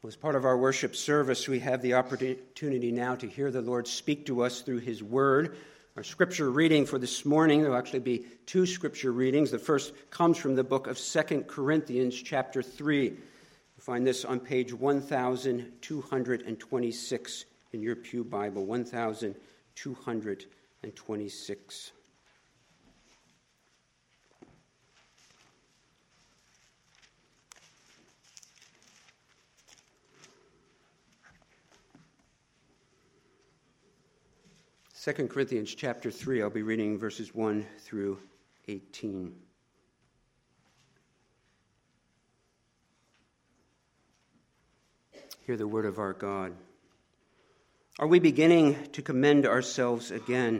As part of our worship service, we have the opportunity now to hear the Lord speak to us through his word. Our scripture reading for this morning, there will actually be two scripture readings. The first comes from the book of 2 Corinthians chapter 3. You'll find this on page 1226 in your pew Bible, 1226. 2 Corinthians chapter 3, I'll be reading verses 1 through 18. Hear the word of our God. Are we beginning to commend ourselves again?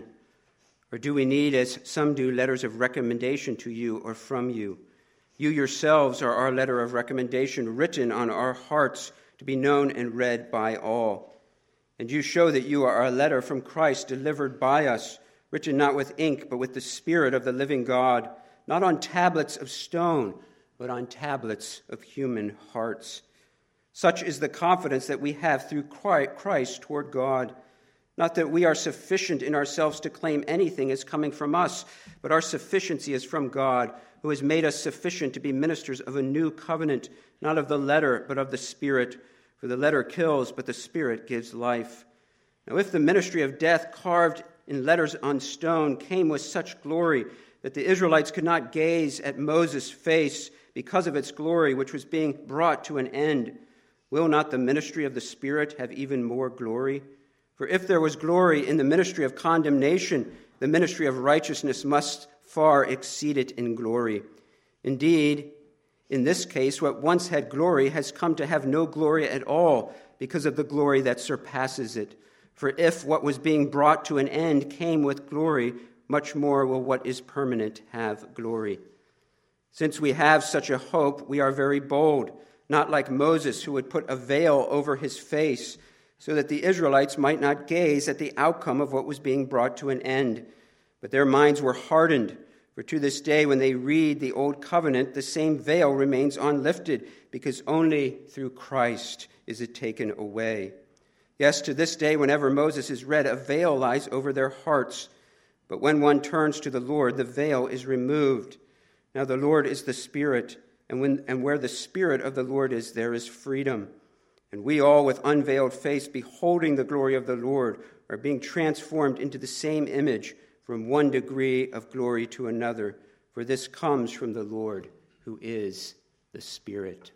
Or do we need, as some do, letters of recommendation to you or from you? You yourselves are our letter of recommendation, written on our hearts to be known and read by all. And you show that you are a letter from Christ delivered by us, written not with ink, but with the Spirit of the living God, not on tablets of stone, but on tablets of human hearts. Such is the confidence that we have through Christ toward God. Not that we are sufficient in ourselves to claim anything as coming from us, but our sufficiency is from God, who has made us sufficient to be ministers of a new covenant, not of the letter, but of the Spirit. For the letter kills, but the Spirit gives life. Now if the ministry of death carved in letters on stone came with such glory that the Israelites could not gaze at Moses' face because of its glory, which was being brought to an end, will not the ministry of the Spirit have even more glory? For if there was glory in the ministry of condemnation, the ministry of righteousness must far exceed it in glory. Indeed, in this case, what once had glory has come to have no glory at all because of the glory that surpasses it. For if what was being brought to an end came with glory, much more will what is permanent have glory. Since we have such a hope, we are very bold, not like Moses, who would put a veil over his face so that the Israelites might not gaze at the outcome of what was being brought to an end. But their minds were hardened. For to this day, when they read the Old Covenant, the same veil remains unlifted, because only through Christ is it taken away. Yes, to this day, whenever Moses is read, a veil lies over their hearts. But when one turns to the Lord, the veil is removed. Now the Lord is the Spirit, and where the Spirit of the Lord is, there is freedom. And we all, with unveiled face, beholding the glory of the Lord, are being transformed into the same image, from one degree of glory to another, for this comes from the Lord, who is the Spirit.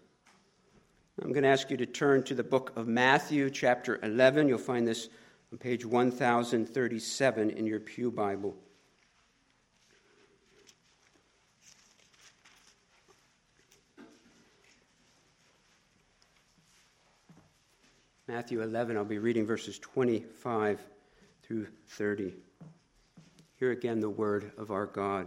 I'm going to ask you to turn to the book of Matthew, chapter 11. You'll find this on page 1037 in your pew Bible. Matthew 11, I'll be reading verses 25 through 30. Hear again the word of our God.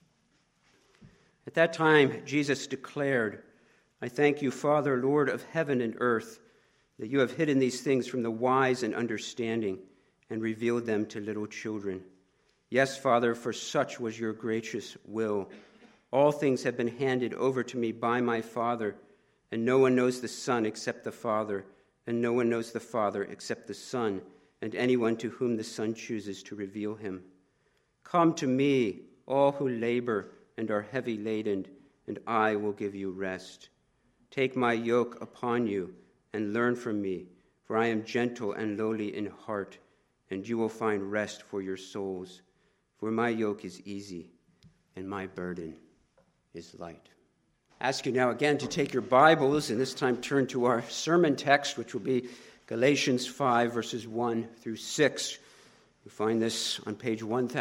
At that time, Jesus declared, I thank you, Father, Lord of heaven and earth, that you have hidden these things from the wise and understanding and revealed them to little children. Yes, Father, for such was your gracious will. All things have been handed over to me by my Father, and no one knows the Son except the Father, and no one knows the Father except the Son, and anyone to whom the Son chooses to reveal him. Come to me, all who labor and are heavy laden, and I will give you rest. Take my yoke upon you and learn from me, for I am gentle and lowly in heart, and you will find rest for your souls. For my yoke is easy, and my burden is light. I ask you now again to take your Bibles, and this time turn to our sermon text, which will be Galatians 5, verses 1 through 6. You find this on page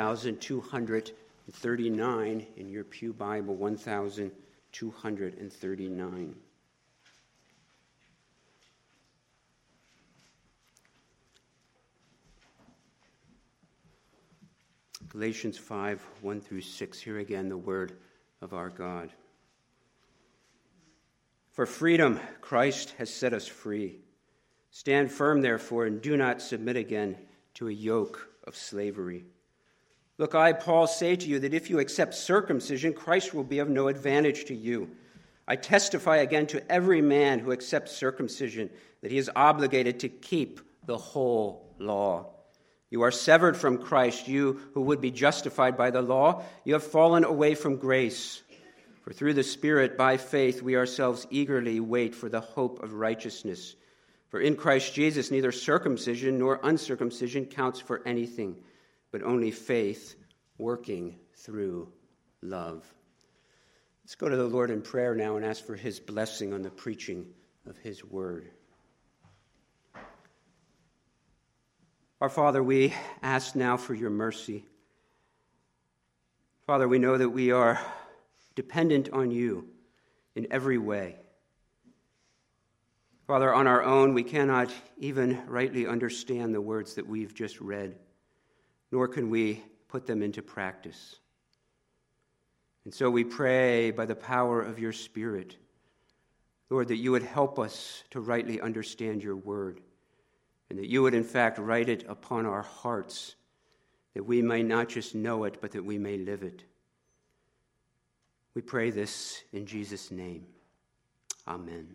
1239 in your pew Bible, 1239. Galatians 5, 1 through 6. Here again the word of our God. For freedom, Christ has set us free. Stand firm, therefore, and do not submit again to a yoke of slavery. Look, I, Paul, say to you that if you accept circumcision, Christ will be of no advantage to you. I testify again to every man who accepts circumcision that he is obligated to keep the whole law. You are severed from Christ, you who would be justified by the law. You have fallen away from grace. For through the Spirit, by faith, we ourselves eagerly wait for the hope of righteousness. For in Christ Jesus, neither circumcision nor uncircumcision counts for anything, but only faith working through love. Let's go to the Lord in prayer now and ask for his blessing on the preaching of his word. Our Father, we ask now for your mercy. Father, we know that we are dependent on you in every way. Father, on our own, we cannot even rightly understand the words that we've just read, nor can we put them into practice. And so we pray by the power of your Spirit, Lord, that you would help us to rightly understand your word, and that you would in fact write it upon our hearts, that we may not just know it, but that we may live it. We pray this in Jesus' name. Amen.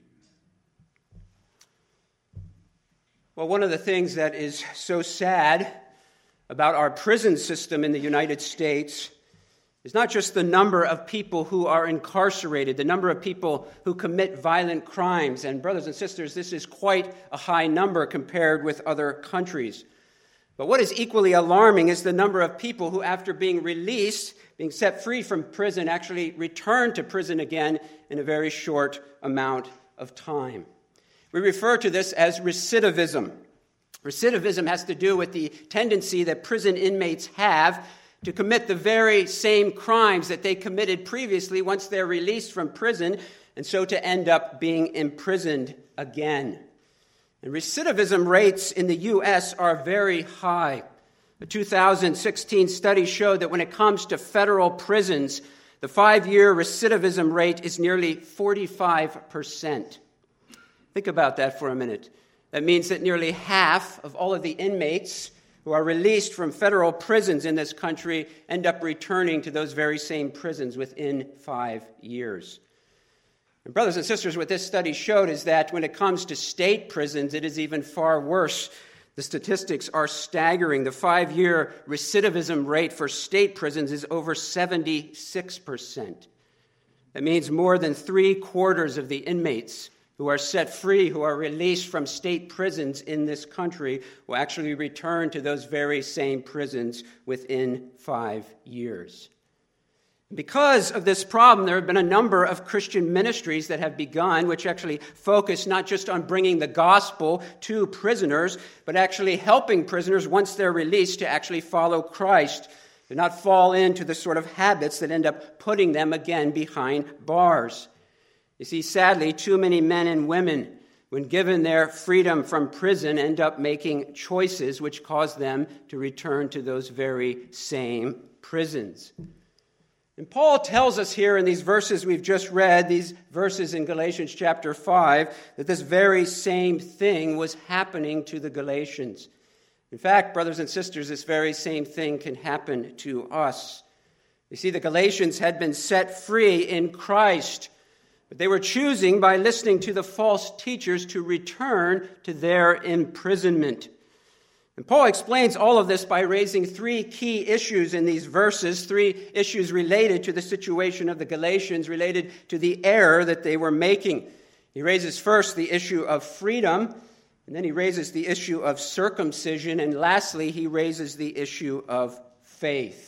Well, one of the things that is so sad about our prison system in the United States is not just the number of people who are incarcerated, the number of people who commit violent crimes. And brothers and sisters, this is quite a high number compared with other countries. But what is equally alarming is the number of people who, after being released, being set free from prison, actually return to prison again in a very short amount of time. We refer to this as recidivism. Recidivism has to do with the tendency that prison inmates have to commit the very same crimes that they committed previously once they're released from prison, and so to end up being imprisoned again. And recidivism rates in the U.S. are very high. A 2016 study showed that when it comes to federal prisons, the 5-year recidivism rate is nearly 45%. Think about that for a minute. That means that nearly half of all of the inmates who are released from federal prisons in this country end up returning to those very same prisons within 5 years. And brothers and sisters, what this study showed is that when it comes to state prisons, it is even far worse. The statistics are staggering. The 5-year recidivism rate for state prisons is over 76%. That means more than 3/4 of the inmates who are set free, who are released from state prisons in this country, will actually return to those very same prisons within 5 years. Because of this problem, there have been a number of Christian ministries that have begun, which actually focus not just on bringing the gospel to prisoners, but actually helping prisoners, once they're released, to actually follow Christ, to not fall into the sort of habits that end up putting them again behind bars. You see, sadly, too many men and women, when given their freedom from prison, end up making choices which cause them to return to those very same prisons. And Paul tells us here in these verses we've just read, these verses in Galatians chapter 5, that this very same thing was happening to the Galatians. In fact, brothers and sisters, this very same thing can happen to us. You see, the Galatians had been set free in Christ, but they were choosing, by listening to the false teachers, to return to their imprisonment. And Paul explains all of this by raising 3 key issues in these verses, 3 issues related to the situation of the Galatians, related to the error that they were making. He raises first the issue of freedom, and then he raises the issue of circumcision, and lastly, he raises the issue of faith.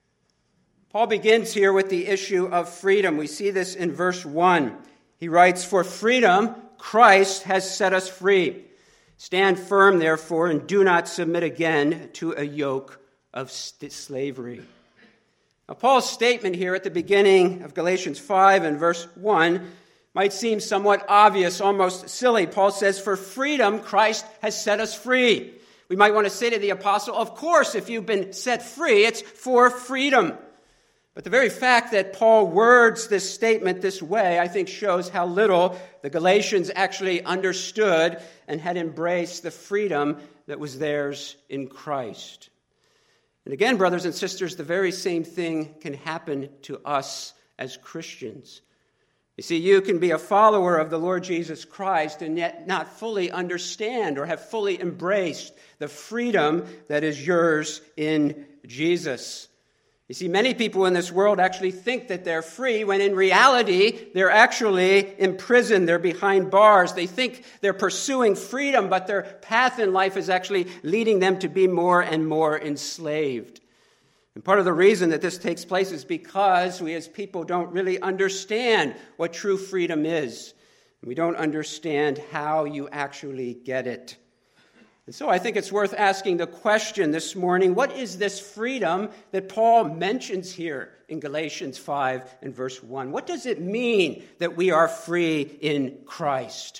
Paul begins here with the issue of freedom. We see this in verse 1. He writes, "For freedom, Christ has set us free. Stand firm, therefore, and do not submit again to a yoke of slavery." Now, Paul's statement here at the beginning of Galatians 5 and verse 1 might seem somewhat obvious, almost silly. Paul says, "For freedom, Christ has set us free." We might want to say to the apostle, of course, if you've been set free, it's for freedom. But the very fact that Paul words this statement this way, I think, shows how little the Galatians actually understood and had embraced the freedom that was theirs in Christ. And again, brothers and sisters, the very same thing can happen to us as Christians. You see, you can be a follower of the Lord Jesus Christ and yet not fully understand or have fully embraced the freedom that is yours in Jesus. You see, many people in this world actually think that they're free when in reality they're actually imprisoned. They're behind bars. They think they're pursuing freedom, but their path in life is actually leading them to be more and more enslaved. And part of the reason that this takes place is because we as people don't really understand what true freedom is. We don't understand how you actually get it. And so I think it's worth asking the question this morning, what is this freedom that Paul mentions here in Galatians 5 and verse 1? What does it mean that we are free in Christ?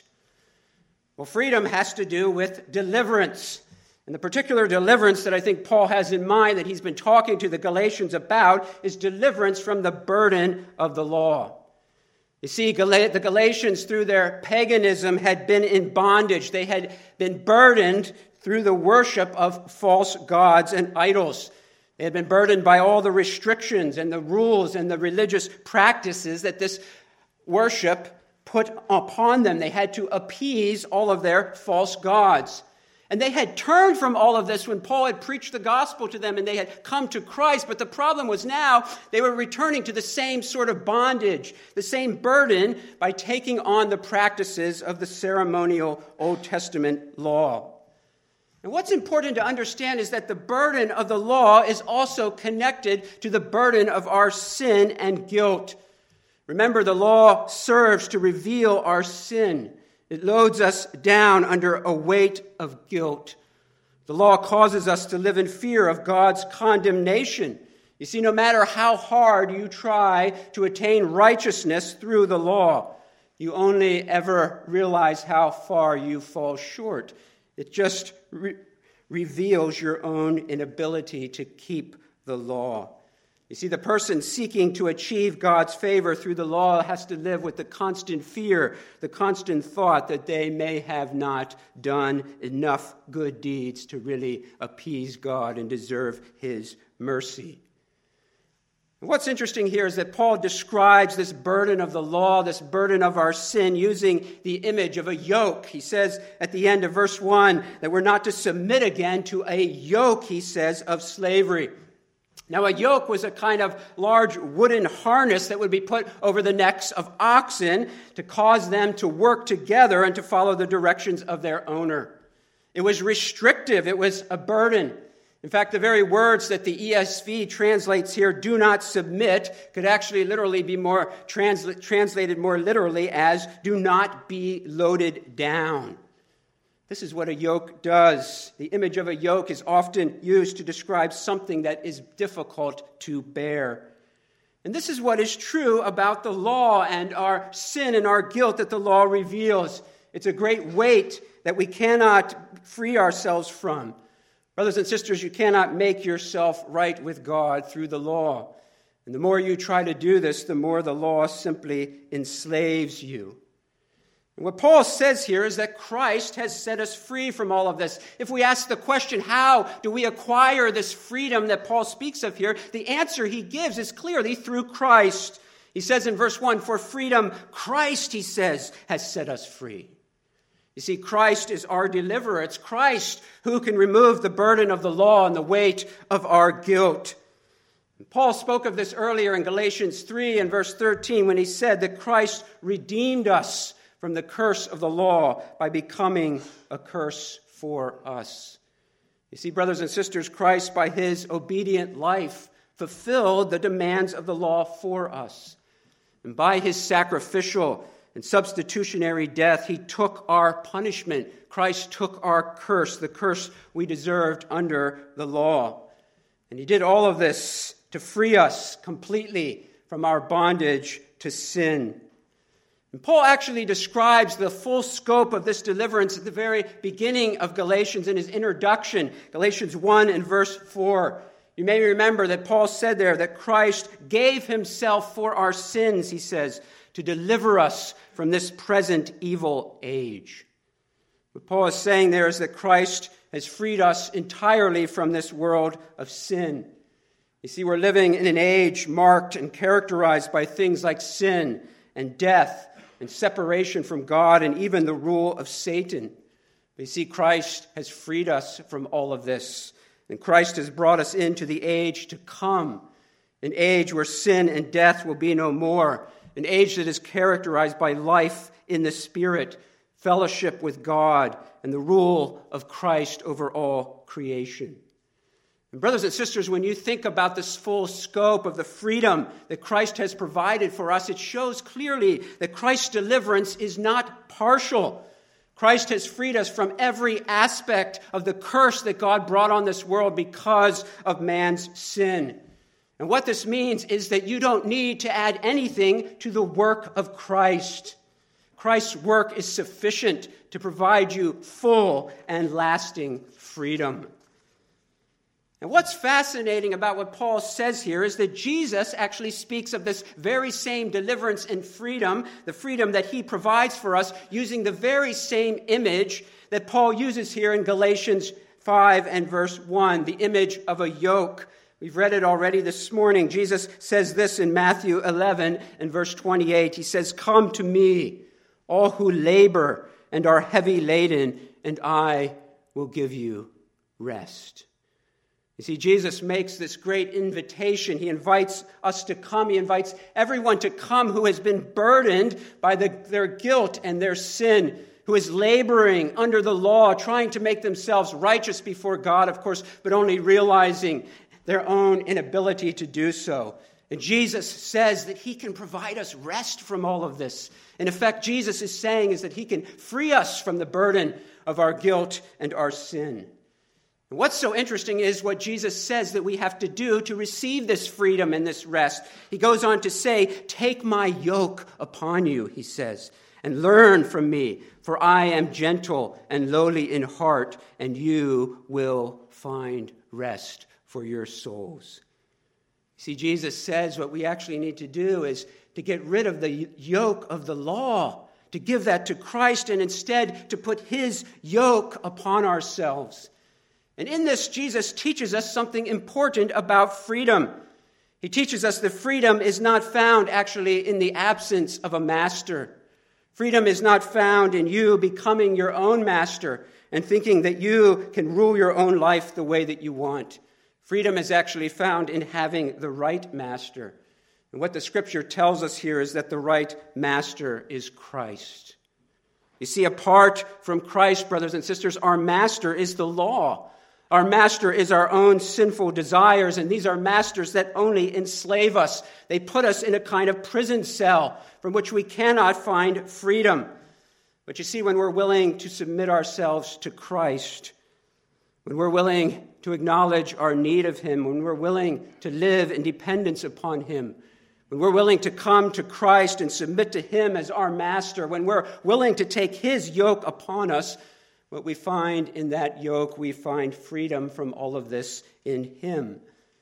Well, freedom has to do with deliverance. And the particular deliverance that I think Paul has in mind that he's been talking to the Galatians about is deliverance from the burden of the law. You see, the Galatians, through their paganism, had been in bondage. They had been burdened through the worship of false gods and idols. They had been burdened by all the restrictions and the rules and the religious practices that this worship put upon them. They had to appease all of their false gods. And they had turned from all of this when Paul had preached the gospel to them and they had come to Christ. But the problem was now they were returning to the same sort of bondage, the same burden by taking on the practices of the ceremonial Old Testament law. And what's important to understand is that the burden of the law is also connected to the burden of our sin and guilt. Remember, the law serves to reveal our sin. It loads us down under a weight of guilt. The law causes us to live in fear of God's condemnation. You see, no matter how hard you try to attain righteousness through the law, you only ever realize how far you fall short. It just reveals your own inability to keep the law. You see, the person seeking to achieve God's favor through the law has to live with the constant fear, the constant thought that they may have not done enough good deeds to really appease God and deserve His mercy. And what's interesting here is that Paul describes this burden of the law, this burden of our sin, using the image of a yoke. He says at the end of verse 1 that we're not to submit again to a yoke, he says, of slavery. Now, a yoke was a kind of large wooden harness that would be put over the necks of oxen to cause them to work together and to follow the directions of their owner. It was restrictive. It was a burden. In fact, the very words that the ESV translates here, do not submit, could actually literally be more translated more literally as do not be loaded down. This is what a yoke does. The image of a yoke is often used to describe something that is difficult to bear. And this is what is true about the law and our sin and our guilt that the law reveals. It's a great weight that we cannot free ourselves from. Brothers and sisters, you cannot make yourself right with God through the law. And the more you try to do this, the more the law simply enslaves you. And what Paul says here is that Christ has set us free from all of this. If we ask the question, how do we acquire this freedom that Paul speaks of here, the answer he gives is clearly through Christ. He says in verse 1, for freedom, Christ, he says, has set us free. You see, Christ is our deliverer. It's Christ who can remove the burden of the law and the weight of our guilt. And Paul spoke of this earlier in Galatians 3 and verse 13 when he said that Christ redeemed us from the curse of the law by becoming a curse for us. You see, brothers and sisters, Christ, by his obedient life, fulfilled the demands of the law for us. And by his sacrificial and substitutionary death, he took our punishment. Christ took our curse, the curse we deserved under the law. And he did all of this to free us completely from our bondage to sin. And Paul actually describes the full scope of this deliverance at the very beginning of Galatians in his introduction, Galatians 1 and verse 4. You may remember that Paul said there that Christ gave himself for our sins, he says, to deliver us from this present evil age. What Paul is saying there is that Christ has freed us entirely from this world of sin. You see, we're living in an age marked and characterized by things like sin and death and separation from God and even the rule of Satan. We see Christ has freed us from all of this, and Christ has brought us into the age to come, an age where sin and death will be no more, an age that is characterized by life in the Spirit, fellowship with God, and the rule of Christ over all creation. And brothers and sisters, when you think about this full scope of the freedom that Christ has provided for us, it shows clearly that Christ's deliverance is not partial. Christ has freed us from every aspect of the curse that God brought on this world because of man's sin. And what this means is that you don't need to add anything to the work of Christ. Christ's work is sufficient to provide you full and lasting freedom. And what's fascinating about what Paul says here is that Jesus actually speaks of this very same deliverance and freedom, the freedom that he provides for us, using the very same image that Paul uses here in Galatians 5 and verse 1, the image of a yoke. We've read it already this morning. Jesus says this in Matthew 11 and verse 28. He says, "Come to me, all who labor and are heavy laden, and I will give you rest." You see, Jesus makes this great invitation. He invites us to come. He invites everyone to come who has been burdened by their guilt and their sin, who is laboring under the law, trying to make themselves righteous before God, of course, but only realizing their own inability to do so. And Jesus says that he can provide us rest from all of this. In effect, Jesus is saying is that he can free us from the burden of our guilt and our sin. And what's so interesting is what Jesus says that we have to do to receive this freedom and this rest. He goes on to say, "Take my yoke upon you," he says, "and learn from me, for I am gentle and lowly in heart, and you will find rest for your souls." See, Jesus says what we actually need to do is to get rid of the yoke of the law, to give that to Christ, and instead to put his yoke upon ourselves. And in this, Jesus teaches us something important about freedom. He teaches us that freedom is not found actually in the absence of a master. Freedom is not found in you becoming your own master and thinking that you can rule your own life the way that you want. Freedom is actually found in having the right master. And what the scripture tells us here is that the right master is Christ. You see, apart from Christ, brothers and sisters, our master is the law. Our master is our own sinful desires, and these are masters that only enslave us. They put us in a kind of prison cell from which we cannot find freedom. But you see, when we're willing to submit ourselves to Christ, when we're willing to acknowledge our need of him, when we're willing to live in dependence upon him, when we're willing to come to Christ and submit to him as our master, when we're willing to take his yoke upon us, what we find in that yoke, we find freedom from all of this in him.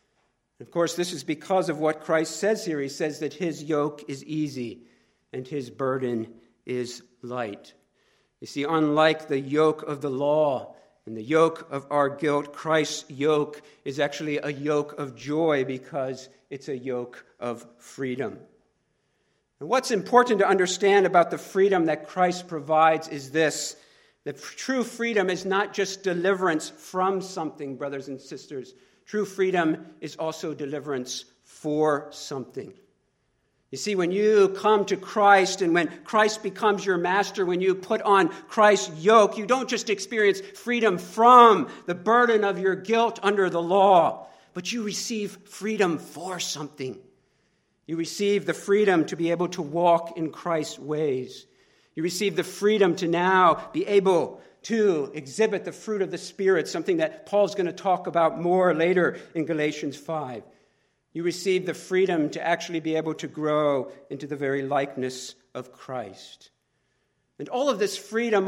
Of course, this is because of what Christ says here. He says that his yoke is easy and his burden is light. You see, unlike the yoke of the law and the yoke of our guilt, Christ's yoke is actually a yoke of joy because it's a yoke of freedom. And what's important to understand about the freedom that Christ provides is this: that true freedom is not just deliverance from something, brothers and sisters. True freedom is also deliverance for something. You see, when you come to Christ and when Christ becomes your master, when you put on Christ's yoke, you don't just experience freedom from the burden of your guilt under the law, but you receive freedom for something. You receive the freedom to be able to walk in Christ's ways. You receive the freedom to now be able to exhibit the fruit of the Spirit, something that Paul's going to talk about more later in Galatians 5. You receive the freedom to actually be able to grow into the very likeness of Christ. And all of this freedom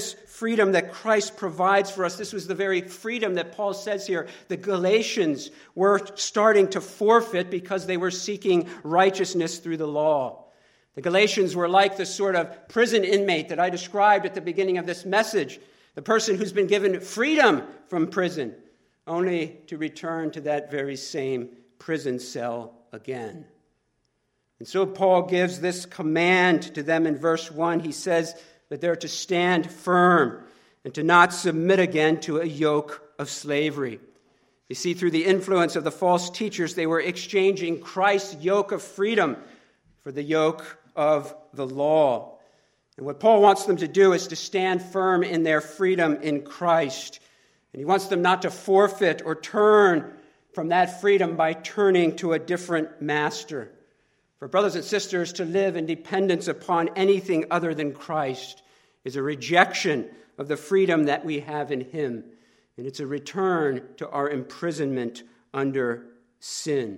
that Christ provides for us, this was the very freedom that Paul says here the Galatians were starting to forfeit because they were seeking righteousness through the law. The Galatians were like the sort of prison inmate that I described at the beginning of this message, the person who's been given freedom from prison, only to return to that very same prison cell again. And so Paul gives this command to them in verse 1. He says that they're to stand firm and to not submit again to a yoke of slavery. You see, through the influence of the false teachers, they were exchanging Christ's yoke of freedom for the yoke of the law. And what Paul wants them to do is to stand firm in their freedom in Christ. And he wants them not to forfeit or turn from that freedom by turning to a different master. For brothers and sisters, to live in dependence upon anything other than Christ is a rejection of the freedom that we have in him. And it's a return to our imprisonment under sin.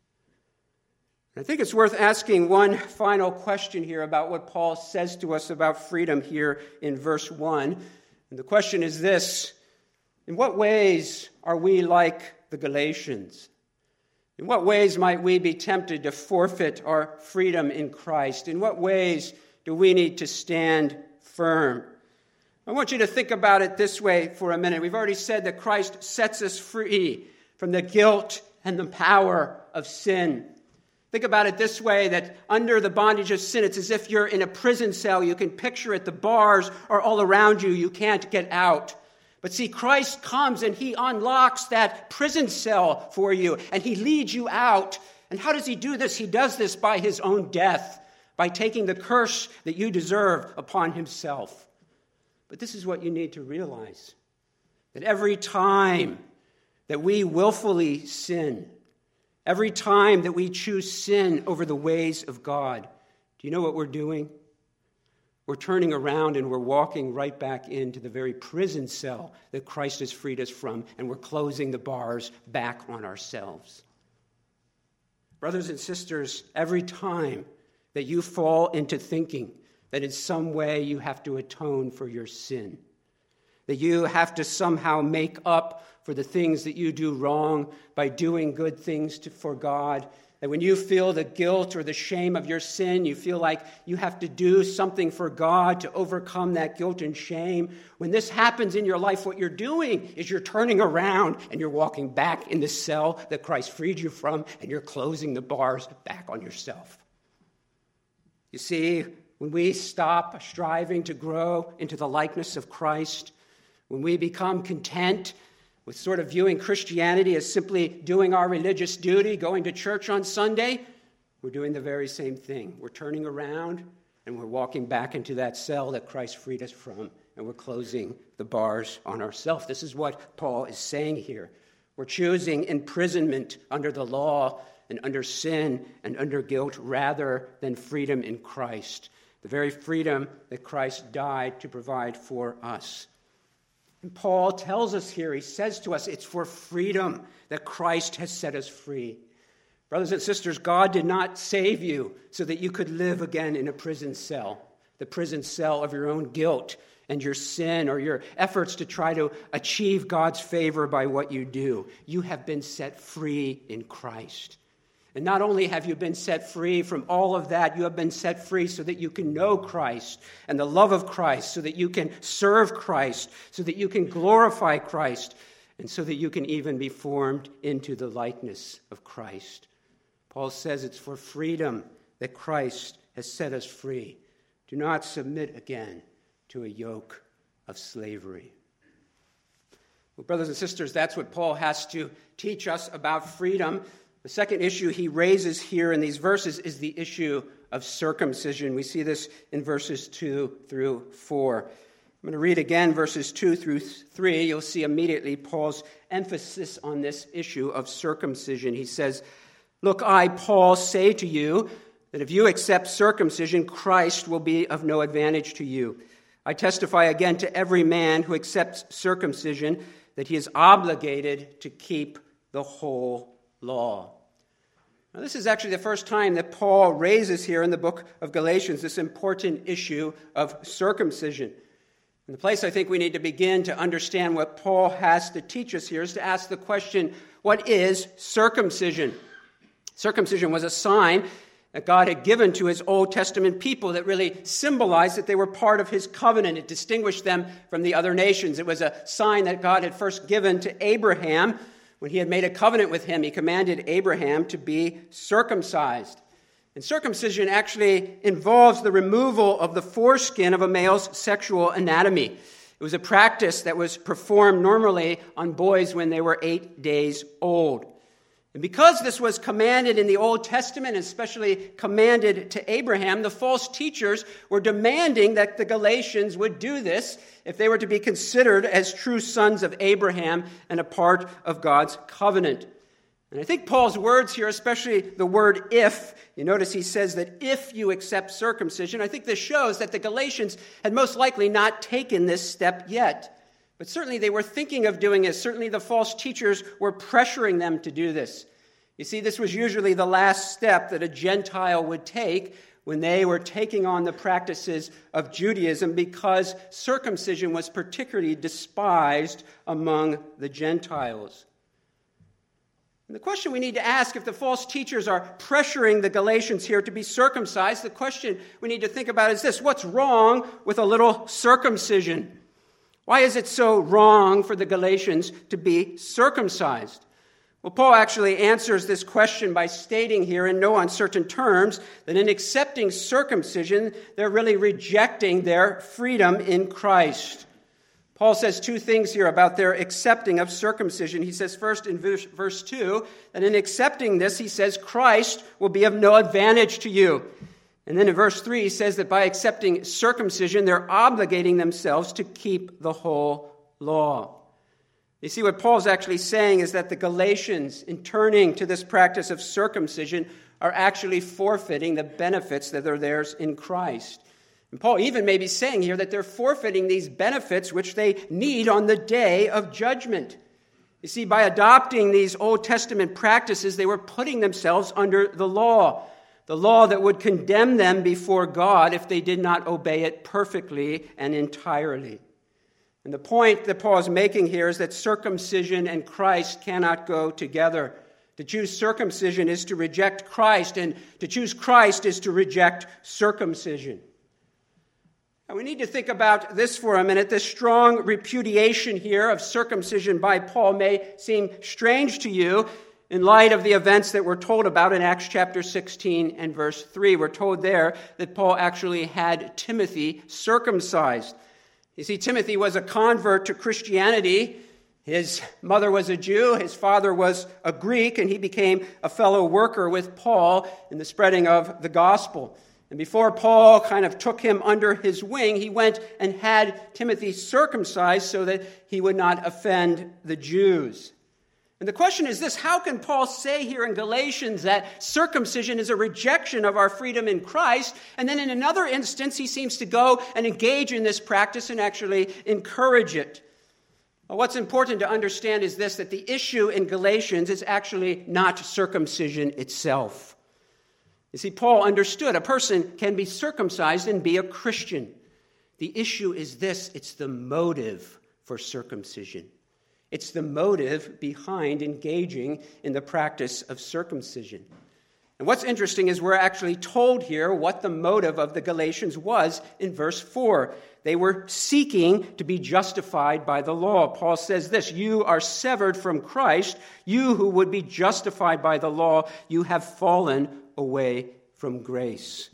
I think it's worth asking one final question here about what Paul says to us about freedom here in verse 1. And the question is this: in what ways are we like the Galatians? In what ways might we be tempted to forfeit our freedom in Christ? In what ways do we need to stand firm? I want you to think about it this way for a minute. We've already said that Christ sets us free from the guilt and the power of sin. Think about it this way, that under the bondage of sin, it's as if you're in a prison cell. You can picture it. The bars are all around you. You can't get out. But see, Christ comes and he unlocks that prison cell for you, and he leads you out. And how does he do this? He does this by his own death, by taking the curse that you deserve upon himself. But this is what you need to realize, that every time that we willfully sin, every time that we choose sin over the ways of God, do you know what we're doing? We're turning around and we're walking right back into the very prison cell that Christ has freed us from, and we're closing the bars back on ourselves. Brothers and sisters, every time that you fall into thinking that in some way you have to atone for your sin, that you have to somehow make up for the things that you do wrong by doing good things for God, that when you feel the guilt or the shame of your sin, you feel like you have to do something for God to overcome that guilt and shame. When this happens in your life, what you're doing is you're turning around and you're walking back in the cell that Christ freed you from, and you're closing the bars back on yourself. You see, when we stop striving to grow into the likeness of Christ, when we become content with sort of viewing Christianity as simply doing our religious duty, going to church on Sunday, we're doing the very same thing. We're turning around and we're walking back into that cell that Christ freed us from, and we're closing the bars on ourselves. This is what Paul is saying here. We're choosing imprisonment under the law and under sin and under guilt rather than freedom in Christ, the very freedom that Christ died to provide for us. And Paul tells us here, he says to us, it's for freedom that Christ has set us free. Brothers and sisters, God did not save you so that you could live again in a prison cell, the prison cell of your own guilt and your sin or your efforts to try to achieve God's favor by what you do. You have been set free in Christ. And not only have you been set free from all of that, you have been set free so that you can know Christ and the love of Christ, so that you can serve Christ, so that you can glorify Christ, and so that you can even be formed into the likeness of Christ. Paul says it's for freedom that Christ has set us free. Do not submit again to a yoke of slavery. Well, brothers and sisters, that's what Paul has to teach us about freedom. The second issue he raises here in these verses is the issue of circumcision. We see this in verses 2 through 4. I'm going to read again verses 2 through 3. You'll see immediately Paul's emphasis on this issue of circumcision. He says, "Look, I, Paul, say to you that if you accept circumcision, Christ will be of no advantage to you. I testify again to every man who accepts circumcision that he is obligated to keep the whole law." Now, this is actually the first time that Paul raises here in the book of Galatians this important issue of circumcision. And the place I think we need to begin to understand what Paul has to teach us here is to ask the question, what is circumcision? Circumcision was a sign that God had given to his Old Testament people that really symbolized that they were part of his covenant. It distinguished them from the other nations. It was a sign that God had first given to Abraham. When he had made a covenant with him, he commanded Abraham to be circumcised. And circumcision actually involves the removal of the foreskin of a male's sexual anatomy. It was a practice that was performed normally on boys when they were 8 days old. And because this was commanded in the Old Testament, especially commanded to Abraham, the false teachers were demanding that the Galatians would do this if they were to be considered as true sons of Abraham and a part of God's covenant. And I think Paul's words here, especially the word if, you notice he says that if you accept circumcision, I think this shows that the Galatians had most likely not taken this step yet. But certainly they were thinking of doing this. Certainly the false teachers were pressuring them to do this. You see, this was usually the last step that a Gentile would take when they were taking on the practices of Judaism, because circumcision was particularly despised among the Gentiles. And the question we need to ask, if the false teachers are pressuring the Galatians here to be circumcised, the question we need to think about is this: what's wrong with a little circumcision? Why is it so wrong for the Galatians to be circumcised? Well, Paul actually answers this question by stating here in no uncertain terms that in accepting circumcision, they're really rejecting their freedom in Christ. Paul says two things here about their accepting of circumcision. He says first in verse 2 that in accepting this, he says, Christ will be of no advantage to you. And then in verse 3, he says that by accepting circumcision, they're obligating themselves to keep the whole law. You see, what Paul's actually saying is that the Galatians, in turning to this practice of circumcision, are actually forfeiting the benefits that are theirs in Christ. And Paul even may be saying here that they're forfeiting these benefits which they need on the day of judgment. You see, by adopting these Old Testament practices, they were putting themselves under the law that would condemn them before God if they did not obey it perfectly and entirely. And the point that Paul is making here is that circumcision and Christ cannot go together. To choose circumcision is to reject Christ, and to choose Christ is to reject circumcision. Now, we need to think about this for a minute. This strong repudiation here of circumcision by Paul may seem strange to you in light of the events that we're told about in Acts chapter 16 and verse 3. We're told there that Paul actually had Timothy circumcised. You see, Timothy was a convert to Christianity. His mother was a Jew, his father was a Greek, and he became a fellow worker with Paul in the spreading of the gospel. And before Paul kind of took him under his wing, he went and had Timothy circumcised so that he would not offend the Jews. And the question is this: how can Paul say here in Galatians that circumcision is a rejection of our freedom in Christ, and then in another instance he seems to go and engage in this practice and actually encourage it? Well, what's important to understand is this: that the issue in Galatians is actually not circumcision itself. You see, Paul understood a person can be circumcised and be a Christian. The issue is this: it's the motive for circumcision. It's the motive behind engaging in the practice of circumcision. And what's interesting is we're actually told here what the motive of the Galatians was in verse 4. They were seeking to be justified by the law. Paul says this: you are severed from Christ. You who would be justified by the law, you have fallen away from grace.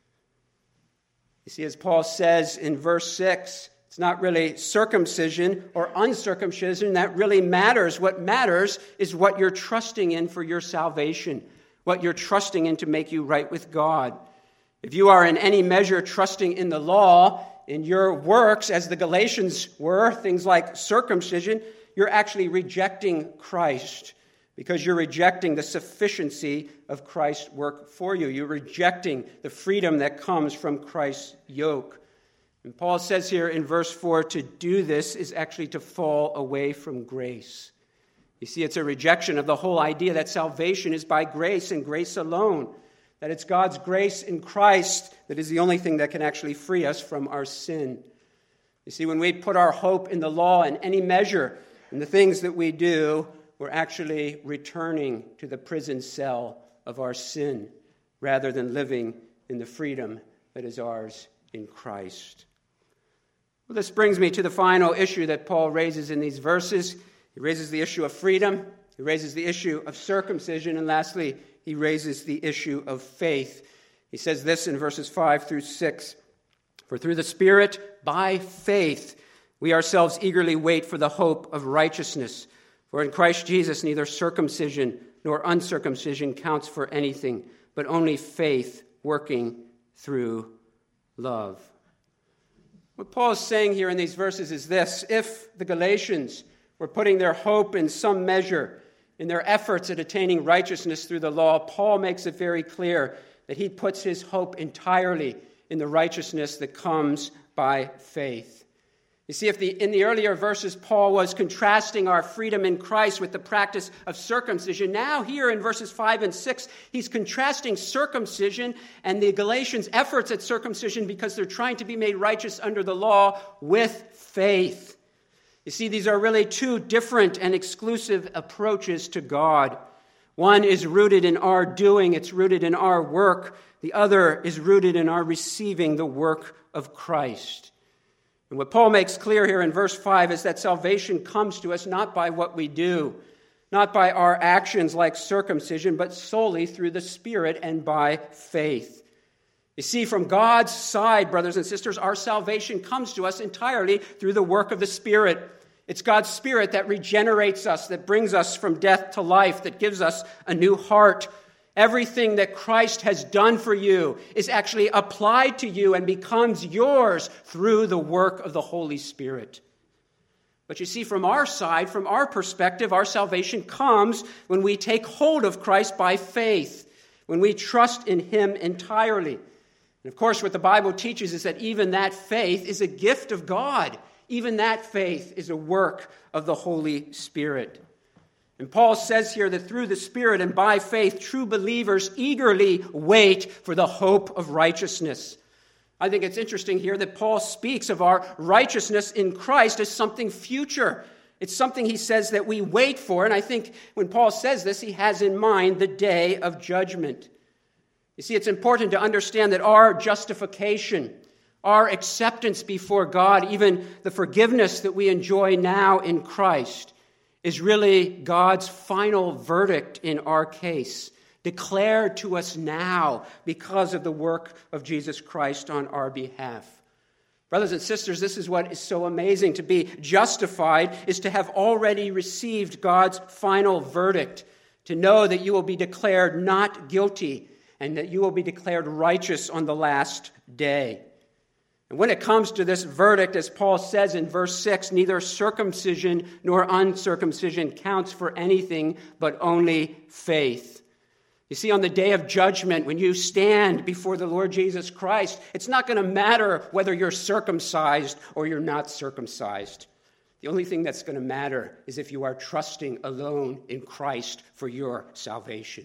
You see, as Paul says in verse 6, it's not really circumcision or uncircumcision that really matters. What matters is what you're trusting in for your salvation, what you're trusting in to make you right with God. If you are in any measure trusting in the law, in your works, as the Galatians were, things like circumcision, you're actually rejecting Christ, because you're rejecting the sufficiency of Christ's work for you. You're rejecting the freedom that comes from Christ's yoke. And Paul says here in verse 4, to do this is actually to fall away from grace. You see, it's a rejection of the whole idea that salvation is by grace and grace alone, that it's God's grace in Christ that is the only thing that can actually free us from our sin. You see, when we put our hope in the law in any measure, in the things that we do, we're actually returning to the prison cell of our sin rather than living in the freedom that is ours in Christ. Well, this brings me to the final issue that Paul raises in these verses. He raises the issue of freedom. He raises the issue of circumcision. And lastly, he raises the issue of faith. He says this in verses 5 through 6. For through the Spirit, by faith, we ourselves eagerly wait for the hope of righteousness. For in Christ Jesus, neither circumcision nor uncircumcision counts for anything, but only faith working through love. What Paul is saying here in these verses is this: if the Galatians were putting their hope in some measure in their efforts at attaining righteousness through the law, Paul makes it very clear that he puts his hope entirely in the righteousness that comes by faith. You see, in the earlier verses, Paul was contrasting our freedom in Christ with the practice of circumcision. Now here in verses 5 and 6, he's contrasting circumcision and the Galatians' efforts at circumcision because they're trying to be made righteous under the law with faith. You see, these are really two different and exclusive approaches to God. One is rooted in our doing, it's rooted in our work. The other is rooted in our receiving the work of Christ. And what Paul makes clear here in verse 5 is that salvation comes to us not by what we do, not by our actions like circumcision, but solely through the Spirit and by faith. You see, from God's side, brothers and sisters, our salvation comes to us entirely through the work of the Spirit. It's God's Spirit that regenerates us, that brings us from death to life, that gives us a new heart. Everything that Christ has done for you is actually applied to you and becomes yours through the work of the Holy Spirit. But you see, from our side, from our perspective, our salvation comes when we take hold of Christ by faith, when we trust in Him entirely. And of course, what the Bible teaches is that even that faith is a gift of God. Even that faith is a work of the Holy Spirit. And Paul says here that through the Spirit and by faith, true believers eagerly wait for the hope of righteousness. I think it's interesting here that Paul speaks of our righteousness in Christ as something future. It's something he says that we wait for. And I think when Paul says this, he has in mind the day of judgment. You see, it's important to understand that our justification, our acceptance before God, even the forgiveness that we enjoy now in Christ, is really God's final verdict in our case, declared to us now because of the work of Jesus Christ on our behalf. Brothers and sisters, this is what is so amazing. To be justified is to have already received God's final verdict, to know that you will be declared not guilty and that you will be declared righteous on the last day. And when it comes to this verdict, as Paul says in verse 6, neither circumcision nor uncircumcision counts for anything but only faith. You see, on the day of judgment, when you stand before the Lord Jesus Christ, it's not going to matter whether you're circumcised or you're not circumcised. The only thing that's going to matter is if you are trusting alone in Christ for your salvation.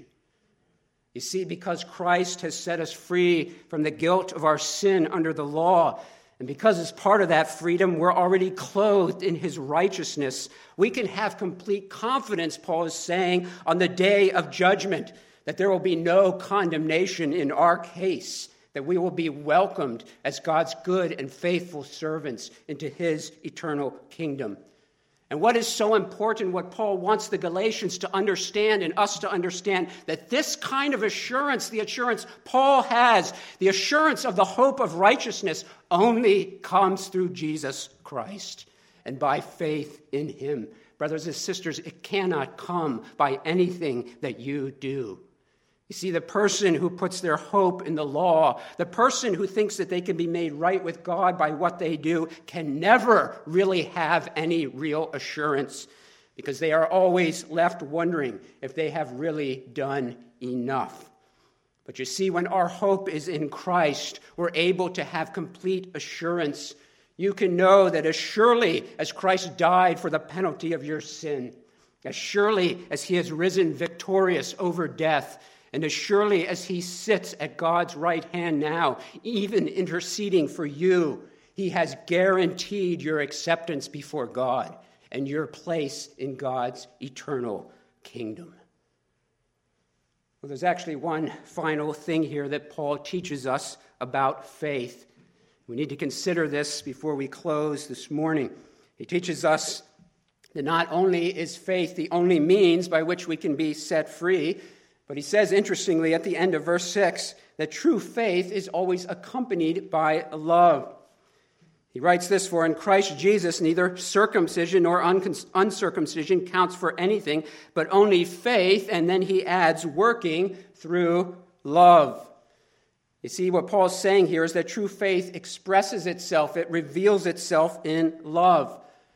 You see, because Christ has set us free from the guilt of our sin under the law, and because as part of that freedom, we're already clothed in His righteousness, we can have complete confidence, Paul is saying, on the day of judgment, that there will be no condemnation in our case, that we will be welcomed as God's good and faithful servants into His eternal kingdom. And what is so important, what Paul wants the Galatians to understand and us to understand, that this kind of assurance, the assurance Paul has, the assurance of the hope of righteousness, only comes through Jesus Christ and by faith in Him. Brothers and sisters, it cannot come by anything that you do. You see, the person who puts their hope in the law, the person who thinks that they can be made right with God by what they do, can never really have any real assurance, because they are always left wondering if they have really done enough. But you see, when our hope is in Christ, we're able to have complete assurance. You can know that as surely as Christ died for the penalty of your sin, as surely as He has risen victorious over death, and as surely as He sits at God's right hand now, even interceding for you, He has guaranteed your acceptance before God and your place in God's eternal kingdom. Well, there's actually one final thing here that Paul teaches us about faith. We need to consider this before we close this morning. He teaches us that not only is faith the only means by which we can be set free, But he says, interestingly, at the end of verse 6, that true faith is always accompanied by love. He writes this, "For in Christ Jesus neither circumcision nor uncircumcision counts for anything, but only faith," and then he adds, "working through love." You see, what Paul's saying here is that true faith expresses itself, it reveals itself in love.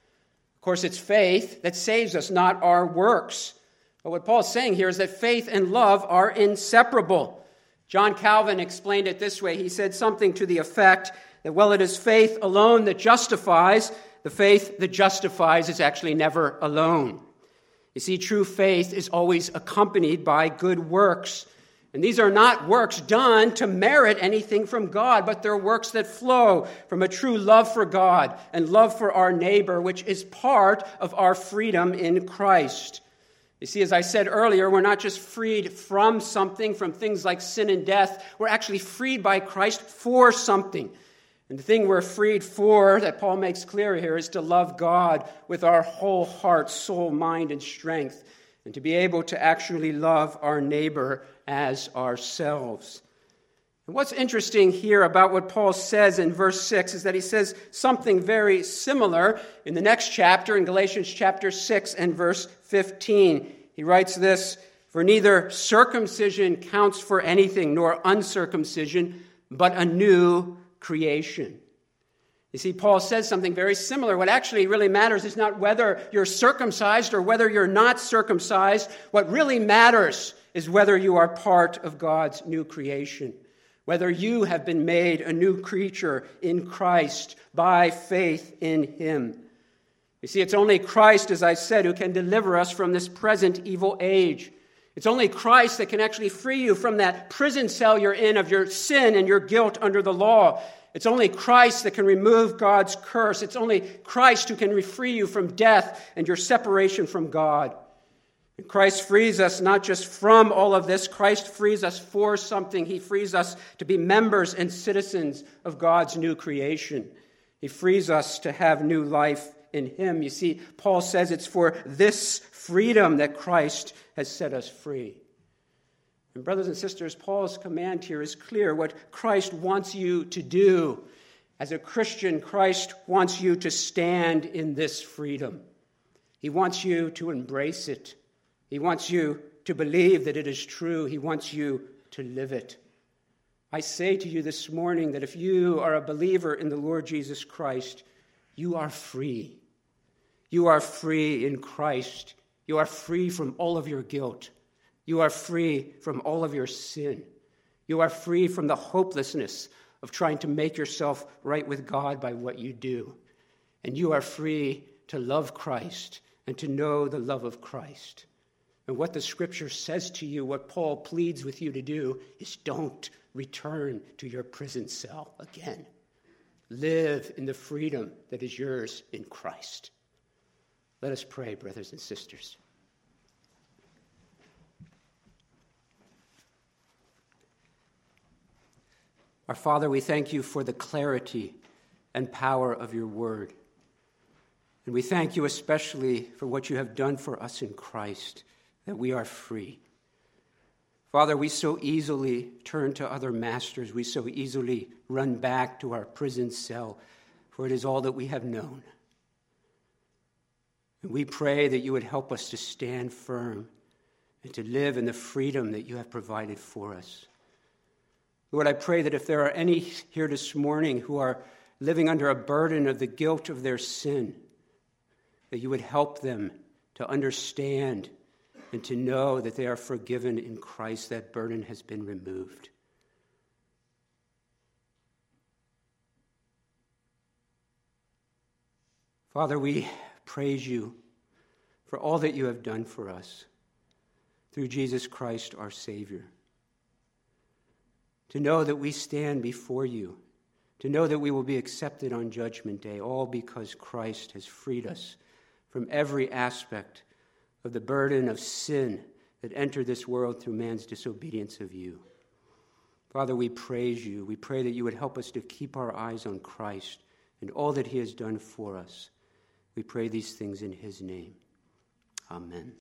Of course, it's faith that saves us, not our works. But what Paul's saying here is that faith and love are inseparable. John Calvin explained it this way. He said something to the effect that, well, it is faith alone that justifies. The faith that justifies is actually never alone. You see, true faith is always accompanied by good works. And these are not works done to merit anything from God, but they're works that flow from a true love for God and love for our neighbor, which is part of our freedom in Christ. You see, as I said earlier, we're not just freed from something, from things like sin and death. We're actually freed by Christ for something. And the thing we're freed for, that Paul makes clear here, is to love God with our whole heart, soul, mind, and strength, and to be able to actually love our neighbor as ourselves. And what's interesting here about what Paul says in verse 6 is that he says something very similar in the next chapter, in Galatians chapter 6 and verse 15. He writes this, "For neither circumcision counts for anything, nor uncircumcision, but a new creation." You see, Paul says something very similar. What actually really matters is not whether you're circumcised or whether you're not circumcised. What really matters is whether you are part of God's new creation, whether you have been made a new creature in Christ by faith in him. You see, it's only Christ, as I said, who can deliver us from this present evil age. It's only Christ that can actually free you from that prison cell you're in of your sin and your guilt under the law. It's only Christ that can remove God's curse. It's only Christ who can free you from death and your separation from God. And Christ frees us not just from all of this. Christ frees us for something. He frees us to be members and citizens of God's new creation. He frees us to have new life in him. You see, Paul says it's for this freedom that Christ has set us free. And brothers and sisters, Paul's command here is clear. What Christ wants you to do as a Christian, Christ wants you to stand in this freedom. He wants you to embrace it. He wants you to believe that it is true. He wants you to live it. I say to you this morning that if you are a believer in the Lord Jesus Christ, you are free. You are free in Christ. You are free from all of your guilt. You are free from all of your sin. You are free from the hopelessness of trying to make yourself right with God by what you do. And you are free to love Christ and to know the love of Christ. And what the Scripture says to you, what Paul pleads with you to do, is don't return to your prison cell again. Live in the freedom that is yours in Christ. Let us pray, brothers and sisters. Our Father, we thank you for the clarity and power of your word. And we thank you especially for what you have done for us in Christ, that we are free. Father, we so easily turn to other masters. We so easily run back to our prison cell, for it is all that we have known. And we pray that you would help us to stand firm and to live in the freedom that you have provided for us. Lord, I pray that if there are any here this morning who are living under a burden of the guilt of their sin, that you would help them to understand and to know that they are forgiven in Christ. That burden has been removed. Father, we praise you for all that you have done for us through Jesus Christ, our Savior. To know that we stand before you, to know that we will be accepted on Judgment Day, all because Christ has freed us from every aspect of the burden of sin that entered this world through man's disobedience of you. Father, we praise you. We pray that you would help us to keep our eyes on Christ and all that he has done for us. We pray these things in his name. Amen.